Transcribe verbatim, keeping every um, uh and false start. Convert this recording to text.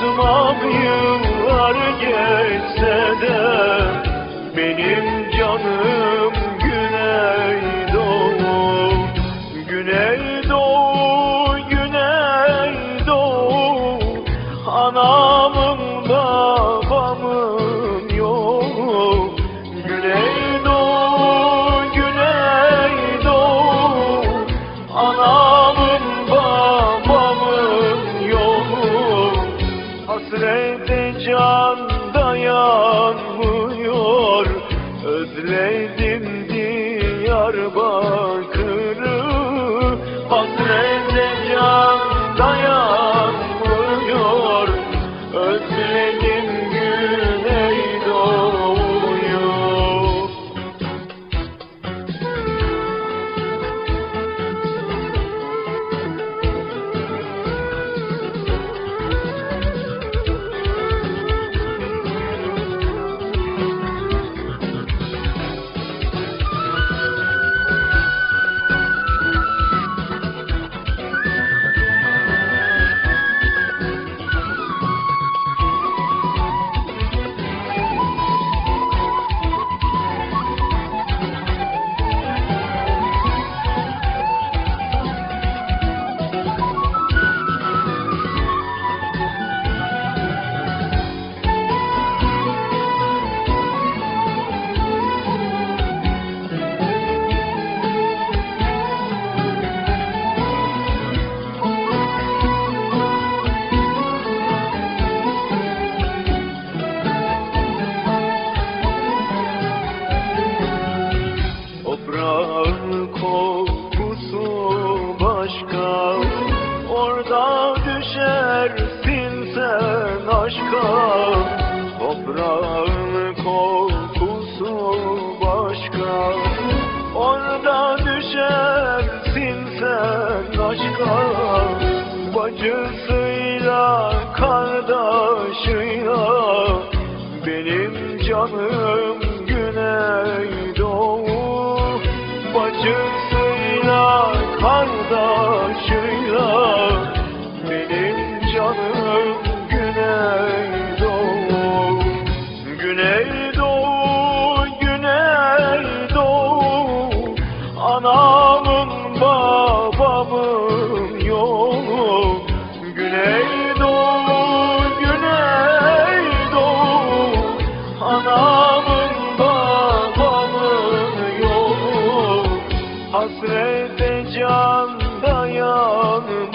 unutmam yıllar geçse de benim canım Güneydoğu. Güneydoğu, Güneydoğu, anamın babamın yolu. Güneydoğu, Güneydoğu, anamın babamın yolu. Hasrete can dayanmıyor, özledim Diyarbakır'ı. Hasrete can dayanmıyor, özledim Güneydoğu'yu. Toprağın kokusu başka, orada düşersin sen aşka. Toprağın kokusu başka, orada düşersin sen aşka. Bacısıyla kardeşiyle benim canım Güneydoğu. Bacısıyla kardeşiyle benim canım Güneydoğu. Güneydoğu, Güneydoğu, anamın babamın yolu. Güneydoğu, Güneydoğu, anamın babamın yolu. Hasrete can dayanmıyor,